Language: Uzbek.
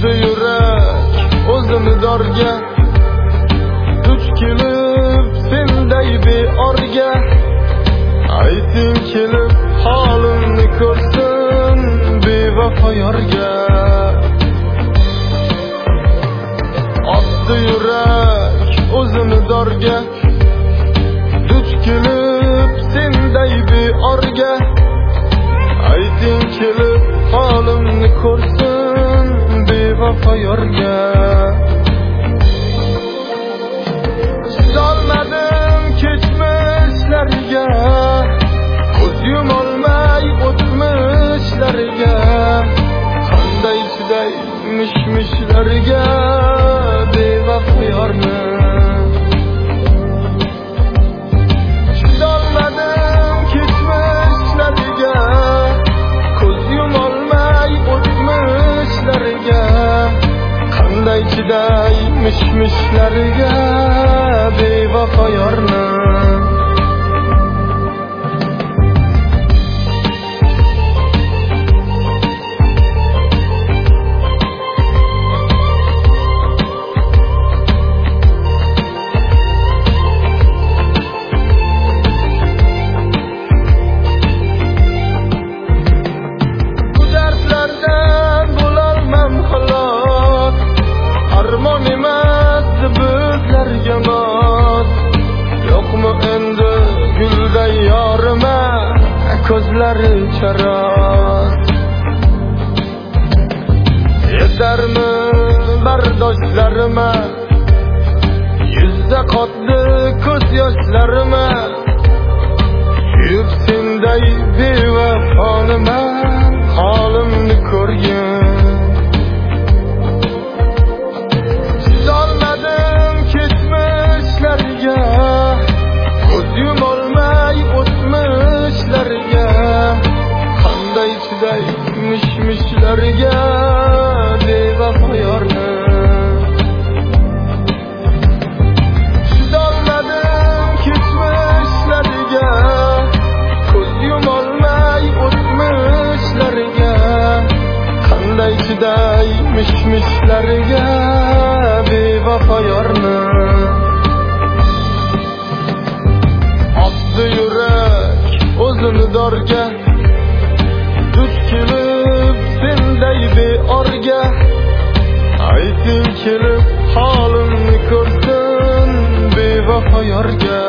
otdi yurak o'zini dorga, duch kelib senday beorga. Ayting kelib holimni ko'rsin bevafo yorga. Otdi yurak o'zini dorga, duch kelib senday beorga. Ayting kelib holimni ko'rsin bevafo yorga. Chidolmadim kechmishlariga, ko'z yumolmay o'tmishlariga. Qanday chiday mish-mishlariga bevafo yorni. Chidolmadim kechmishlariga, ko'z yumolmay o'tmishlariga. Qanday chiday mish-mishlariga bevafo yorni. Armon emas bizlarga mos, yo'qmi endi gulday yorima ko'zlari charos. Yetarmi bardoshlarimga, yuzda qotdi ko'z yoshlarima. Yub senday bevafoniman holimni ko'rgin. Ko'z yumolmay o'tmishlariga. Qanday chiday mish-mishlariga bevafo yorni. Chidolmadim kechmishlariga, ko'z yumolmay o'tmishlariga. Qanday chiday mish-mishlariga bevafo yorni. Otdi yurak o'zini dorga, duch kelib senday beorga. Ayting kelib holimni ko'rsin bevafo yorga.